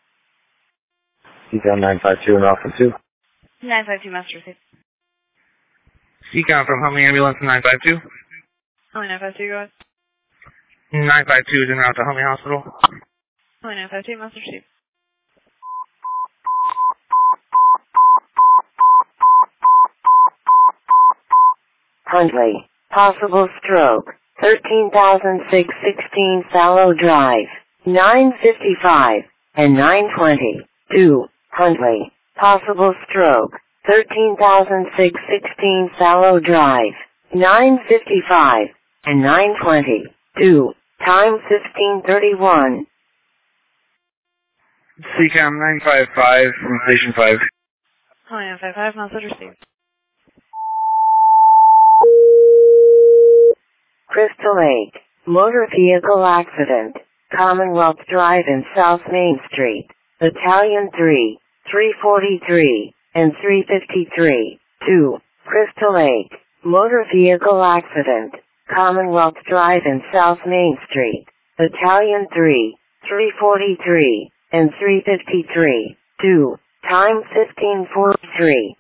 C COM nine five two and Alpha two. nine five two, message received. C COM from Huntley Ambulance nine five two. Huntley nine five two, go ahead. nine five two is en route to Huntley Hospital. Huntley nine five two, message received. Huntley, possible stroke, thirteen thousand six hundred sixteen Fallow Drive, nine fifty-five, and nine twenty, two, Huntley, possible stroke, thirteen thousand six hundred sixteen Fallow Drive, nine fifty-five, and nine twenty, two, time fifteen thirty-one. C COM nine five five from Station five. Huntley nine five five, message received. Crystal Lake, motor vehicle accident, Commonwealth Drive and South Main Street, Battalion three, three forty-three, and three fifty-three, two, Crystal Lake, motor vehicle accident, Commonwealth Drive and South Main Street, Battalion three, three forty-three, and three fifty-three, two, time fifteen forty-three.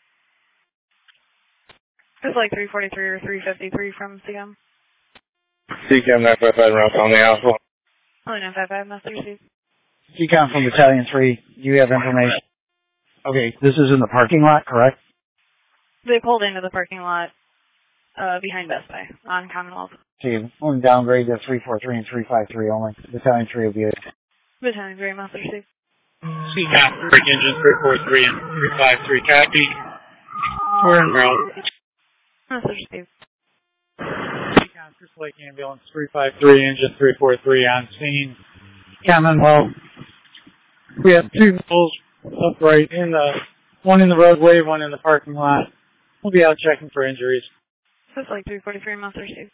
It's like three forty-three or three fifty-three from C COM. C COM nine five five around Huntley Hospital. Huntley nine five five, message received. C COM from Battalion three, you have information. Okay, this is in the parking lot, correct? They pulled into the parking lot. uh, behind Best Buy on Commonwealth. See, I'm downgrade to three four three and three five three only. Battalion three will be it. Battalion three, Master Steve. C COM, break engine three four three and three five three, copy. We're en route. Master Steve. C COM, Crystal Lake Ambulance three five three, engine three four three on scene. Commonwealth. We have two vehicles upright in the, one in the roadway, one in the parking lot. We'll be out checking for injuries. That's like three forty-three, Master Steve.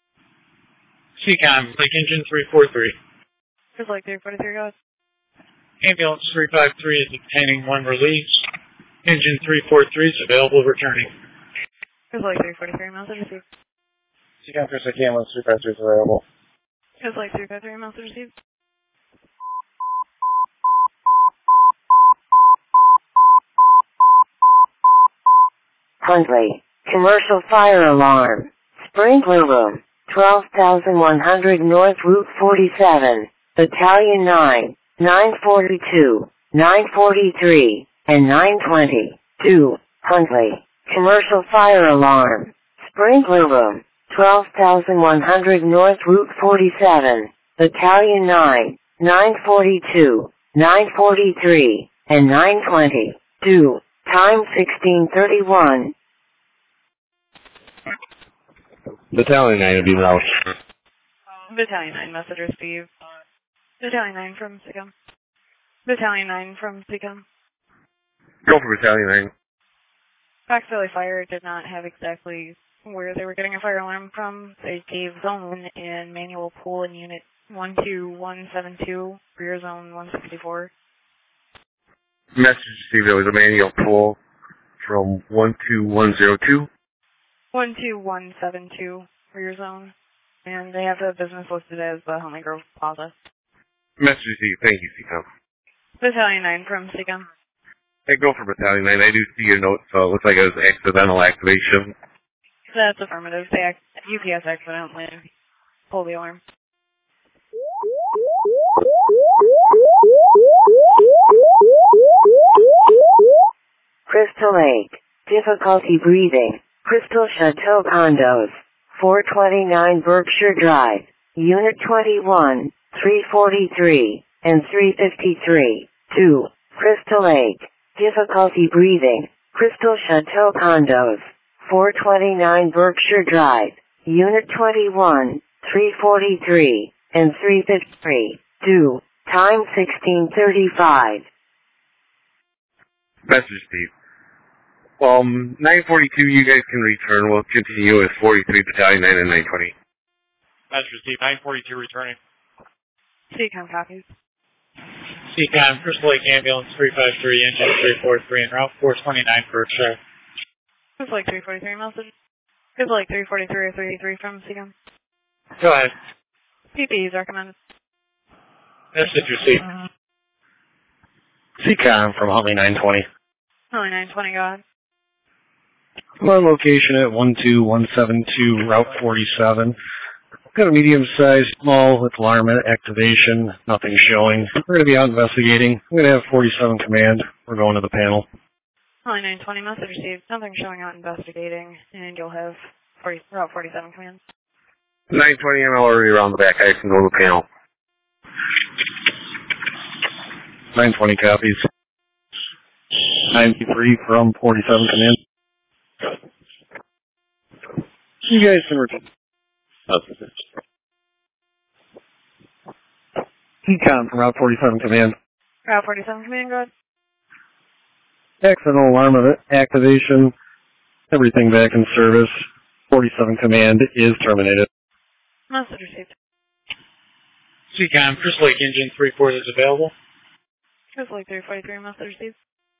C COM, Lake Engine three four three. That's like three forty-three, guys. Ambulance three five three is obtaining one release. Engine three four three is available returning. That's like three forty-three, Master Steve. C COM, Crystal Lake Ambulance three five three is available. That's like three fifty-three, Master Steve. Huntley, commercial fire alarm, sprinkler room, twelve thousand one hundred North Route forty-seven, Battalion nine, nine forty-two, nine forty-three, and nine twenty-two, Huntley, commercial fire alarm, sprinkler room, twelve thousand one hundred North Route forty-seven, Battalion nine, nine forty-two, nine forty-three, and nine twenty-two, time sixteen thirty-one. Battalion nine will be out. Battalion nine, Messenger Steve. Battalion nine from S I C O M. Battalion nine from S I C O M. Go for Battalion nine. Fox Valley Fire did not have exactly where they were getting a fire alarm from. They gave zone one and manual pool in unit one two one seven two, rear zone one sixty-four. Message received, there was a manual pull from one two one zero two. one two one seven two, rear zone. And they have the business listed as the Homely Grove Plaza. Message received, thank you, C COM. Battalion nine from S I C O M. Hey, go for Battalion nine. I do see your note, so it looks like it was accidental activation. That's affirmative. They act U P S accidentally pulled the alarm. Crystal Lake, difficulty breathing, Crystal Chateau Condos, four twenty-nine Berkshire Drive, Unit twenty-one, three forty-three, and three fifty-three, two, Crystal Lake, difficulty breathing, Crystal Chateau Condos, four twenty-nine Berkshire Drive, Unit twenty-one, three forty-three, and three fifty-three, two, time sixteen thirty-five. Message Steve. Um, nine forty-two, you guys can return. We'll continue with forty-three, Battalion nine, and nine twenty. Master Steve, nine forty-two returning. S I C O M copies. C COM, Crystal Lake Ambulance three five three, engine three four three, and route four twenty-nine Berkshire. It's like three forty-three message. It's like three forty-three or thirty-three from S I C O M. Go ahead. P P is recommended. Message received. C COM from Huntley nine twenty. Only nine twenty, go ahead. I'm on location at one two one seven two, Route forty-seven. Got a medium-sized mall with alarm activation, nothing showing. We're going to be out investigating. I'm going to have forty-seven command. We're going to the panel. Only nine twenty message received. Nothing showing out investigating, and you'll have forty, Route forty-seven command. nine twenty, I'm already around the back. I can go to the panel. nine twenty copies. ninety-three from forty-seven command. You guys can repeat. Econ from Route forty-seven command. Route forty-seven command, go ahead. Accidental alarm of activation. Everything back in service. forty-seven command is terminated. Message received. C COM, Crystal Lake Engine three four is available. Crystal Lake three forty-three, message received.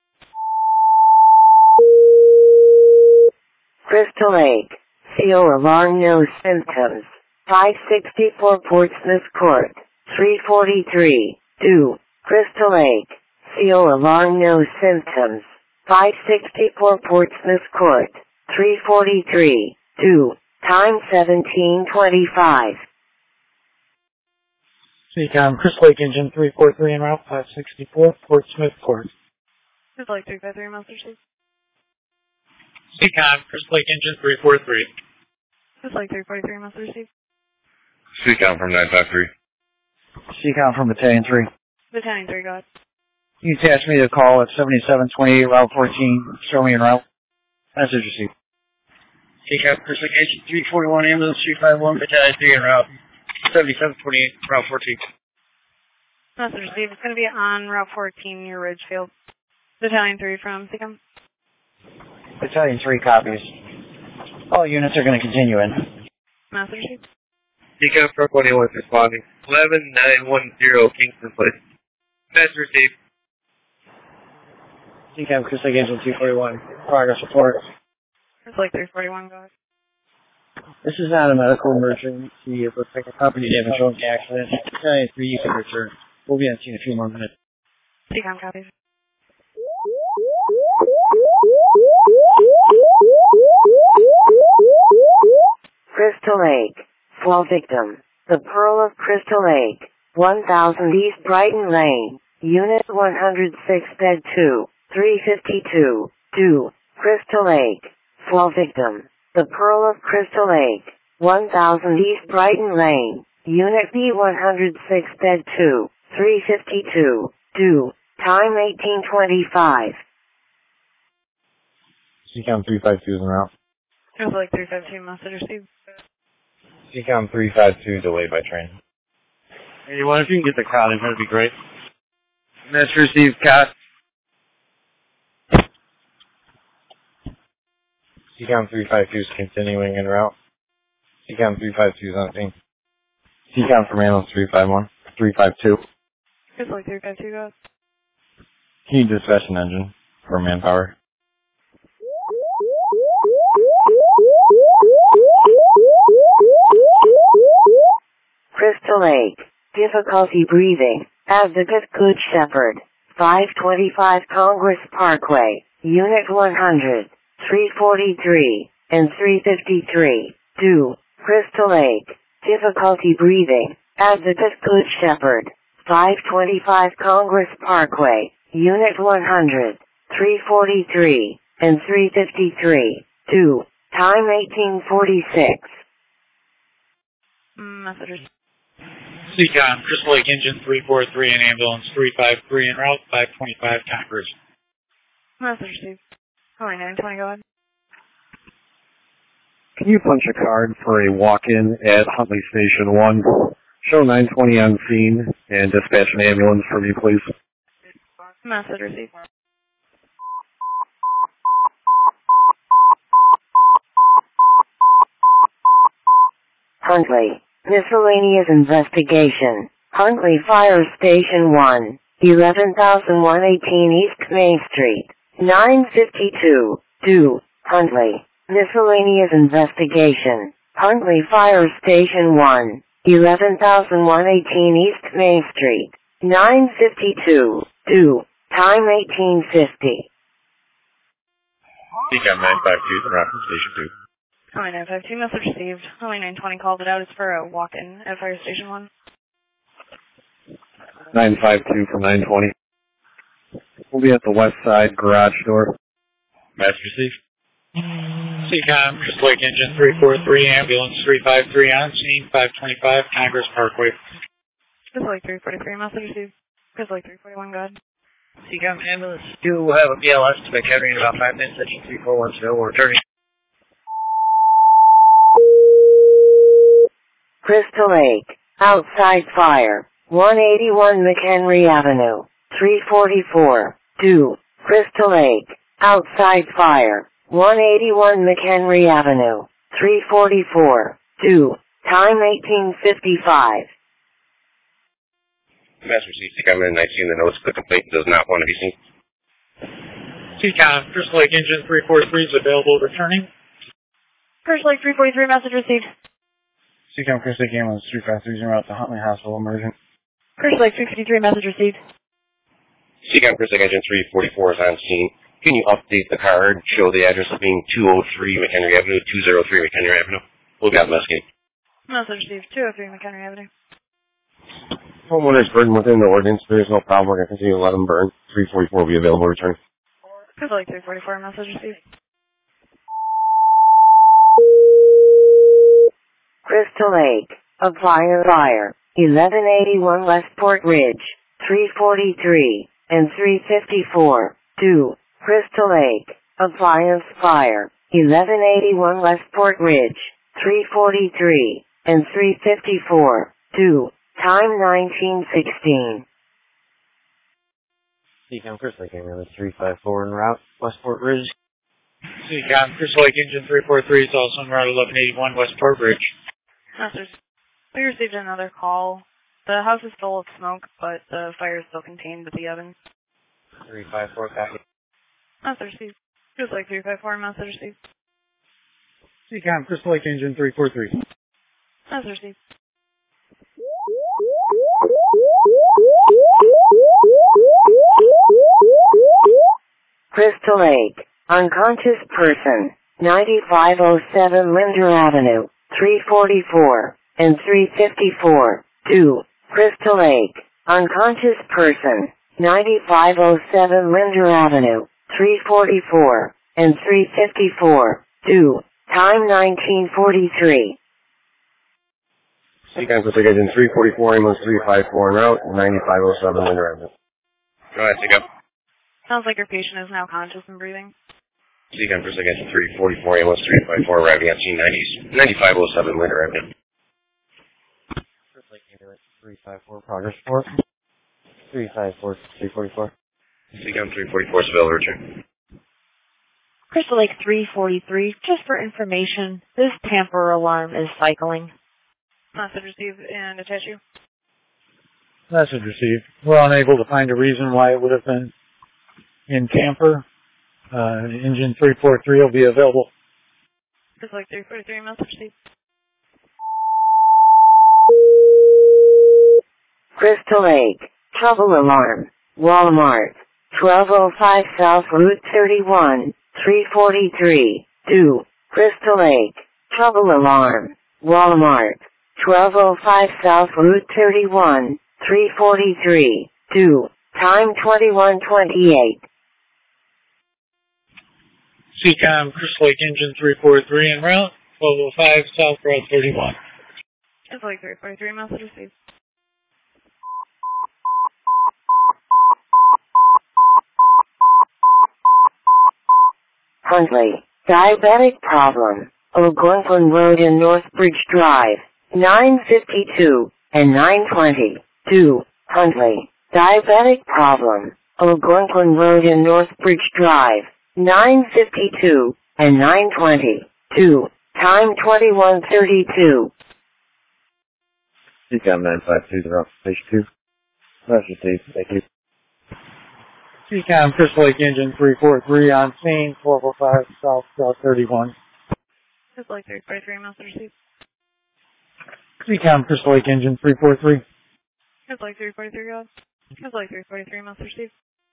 Crystal Lake, C O alarm no symptoms, five sixty-four Portsmouth Court, three forty-three, two, Crystal Lake, C O alarm no symptoms, five sixty-four Portsmouth Court, three forty-three, two, time seventeen twenty-five. C COM, Crystal Lake Engine three four three en route five sixty-four, Portsmouth Court. Crystal Lake three five three, message received. C COM, Crystal Lake Engine three four three. Just like three forty-three, message received. Seacom from nine five three. Seacom from Battalion three. Battalion three, go ahead. You attach me to a call at seventy-seven twenty-eight, Route fourteen. Show me en route. Message received. Seacom, Crystal Agent three forty-one, Ambulance three five one, Battalion three en route. seventy-seven twenty-eight, Route fourteen. Message received. It's going to be on Route fourteen near Ridgefield. Battalion three from Seacom. Battalion three copies. All units are going to continue in. Message received. Seacom Truck one eighty-one responding. eleven nine one zero Kingston Place. Message received. Seacom, Crystal Agent two forty-one. Progress report. It's like three forty-one, go ahead. This is not a medical emergency. It looks like a property damage or accident. Battalion three, you can return. We'll be on scene in a few more minutes. Seacom copies. Crystal Lake. Fall victim. The Pearl of Crystal Lake. one thousand East Brighton Lane. Unit one hundred six, bed two. three fifty-two. two. Crystal Lake. Fall victim. The Pearl of Crystal Lake. one thousand East Brighton Lane. Unit B one hundred six, bed two. three fifty-two. two. Time eighteen twenty-five. Seacom three five two is en route. It's like three fifteen, message received. Seacom three five two delayed by train. Anyone, if you can get the cot in, that'd be great. Message received, Cot. Seacom three five two is continuing en route. Seacom three five two is on scene. Seacom from Ambulance three five one, three five two. It's like three five two, go ahead. Can you dispatch an engine for manpower? Crystal Lake. Difficulty breathing. Advocate Good Shepherd. five twenty-five Congress Parkway. Unit one hundred. three forty-three. And three fifty-three. two. Crystal Lake. Difficulty breathing. Advocate Good Shepherd. five twenty-five Congress Parkway. Unit one hundred. three forty-three. And three fifty-three. two. Time eighteen forty-six. Message. Seacom, Crystal Lake Engine three four three and Ambulance three five three en route, five twenty-five Congress. Message received. Calling nine twenty, go ahead. Can you punch a card for a walk-in at Huntley Station one? Show nine twenty on scene and dispatch an ambulance for me, please. Message received. Huntley. Miscellaneous investigation. Huntley Fire Station one. eleven thousand one hundred eighteen East Main Street. nine fifty-two. two. Huntley. Miscellaneous investigation. Huntley Fire Station one. eleven thousand one hundred eighteen East Main Street. nine fifty-two. two. Time eighteen fifty. Seacom nine five two from Rockland Station two. Calling nine five two, message received. Calling nine twenty called it out. It's for a walk-in at Fire Station one. nine five two from nine twenty. We'll be at the west side garage door. Message received. Seacom, Crystal Lake Engine three four three, Ambulance three five three on scene, five twenty-five Congress Parkway. Crystal Lake three forty-three, message received. Crystal Lake three forty-one, go ahead. Seacom Ambulance two will have a B L S to McHenry in about five minutes, section three four one zero. We're returning. Crystal Lake. Outside fire. one eighty-one McHenry Avenue. three forty-four. two. Crystal Lake. Outside fire. one eighty-one McHenry Avenue. three forty-four. two. Time eighteen fifty-five. Message received. Seacom nine nineteen. The notice of the complaint does not want to be seen. Seacom, Crystal Lake Engine three four three is available returning. Crystal Lake three forty-three, message received. Seacom Crystal Lake Ambulance three five three zero out to Huntley Hospital emergent. Crystal Lake three fifty-three, message received. Seacom Crystal Lake Engine three forty-four is on scene. Can you update the card, show the address of being two oh three McHenry Avenue, two oh three McHenry Avenue? We'll be out investigating. Message received. two oh three McHenry Avenue. Homeowners burn within the ordinance. There is no problem. We're going to continue to let them burn. three forty-four will be available return. Crystal Lake three forty-four, message received. Crystal Lake, Appliance Fire, eleven eighty-one Westport Ridge, three forty-three, and three fifty-four, two, Crystal Lake, Appliance Fire, eleven eighty-one Westport Ridge, three forty-three, and three fifty-four, two, time nineteen sixteen. Seacom Crystal Lake ambulance three five four en route, Westport Ridge. Seacom Crystal Lake engine three four three is also en route eleven eighty-one Westport Ridge. Officers, we received another call. The house is full of smoke, but the fire is still contained with the oven. three five four, copy. Message received. Just like three five four, message received. Seacom Crystal Lake engine three four three. Message received. Crystal Lake, unconscious person, ninety-five oh seven Linder Avenue, three forty-four, and three fifty-four, two, Crystal Lake, unconscious person, ninety-five oh seven Linder Avenue, three forty-four, and three fifty-four, two, time nineteen forty-three. Seacom Crystal Lake engine three forty-four, ambulance three five four en route, ninety-five oh seven Linder Avenue. Go ahead, Seacom. Sounds like your patient is now conscious and breathing. Seacom Crystal Lake engine three forty-four, ambulance three five four, arriving at scene ninety-five oh seven Linder Avenue. Crystal Lake ambulance three five four, progress report. three five four, three forty-four. Seacom three forty-four, civil return. Crystal Lake three forty-three, just for information, this tamper alarm is cycling. Message received and attach you. Message received. We're unable to find a reason why it would have been in tamper. Uh, engine three four three will be available. Just like three forty-three, message received. Crystal Lake, trouble alarm, Walmart, twelve oh five South Route thirty-one, three forty-three, two, Crystal Lake, trouble alarm, Walmart, twelve oh five South Route thirty-one, three forty-three, two, time twenty-one twenty-eight. Seacom Crystal Lake engine three four three en route, twelve oh five South Route thirty-one. Just like three forty-three, message received. Huntley, diabetic problem, Algonquin Road and Northbridge Drive, nine fifty-two and nine twenty, two, Huntley, diabetic problem, Algonquin Road and Northbridge Drive, nine fifty-two and nine twenty, two, time twenty-one thirty-two. Seacom nine five two, zero, station two. Message received, thank you. Seacom Crystal Lake engine three four three on scene, twelve oh five South Route thirty-one. Just like three forty-three, message received. Seacom Crystal Lake engine three four three. Just like three forty-three, guys. Just like three forty-three, message received.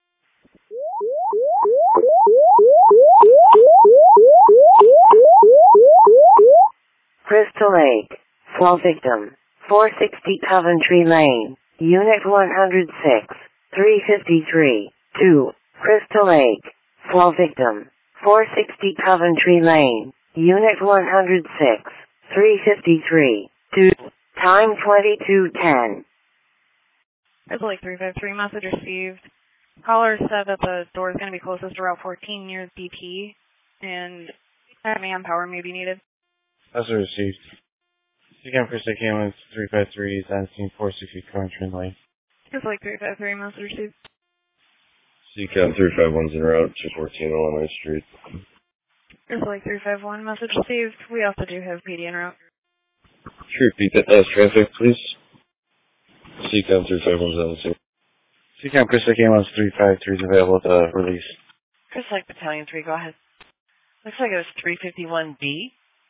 Crystal Lake, fall victim, four sixty Coventry Lane, Unit one hundred six, three fifty-three, two, Crystal Lake, fall victim, four sixty Coventry Lane, Unit one hundred six, three fifty-three, two, time twenty-two ten. It's like three five three, message received. Caller said that the door is going to be closest to Route fourteen near B P, and manpower may be needed. Message received. Seacom Crystal Lake ambulance three five three is on scene four sixty Coventry Lane. Just like three five three, message received. Seacom three five one's en route to fourteen Illinois Street. Just like three five one, message received. We also do have P D en route. Could you repeat that last traffic, please? Seacom three five one's on the scene. Seacom Crystal Lake ambulance three five three is available to release. Crystal Lake Battalion three, go ahead. Looks like it was three fifty-one B.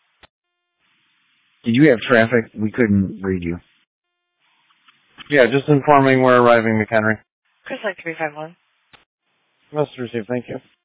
Did you have traffic? We couldn't read you. Yeah, just informing we're arriving, McHenry. Crystal Lake three five one. Message received, thank you.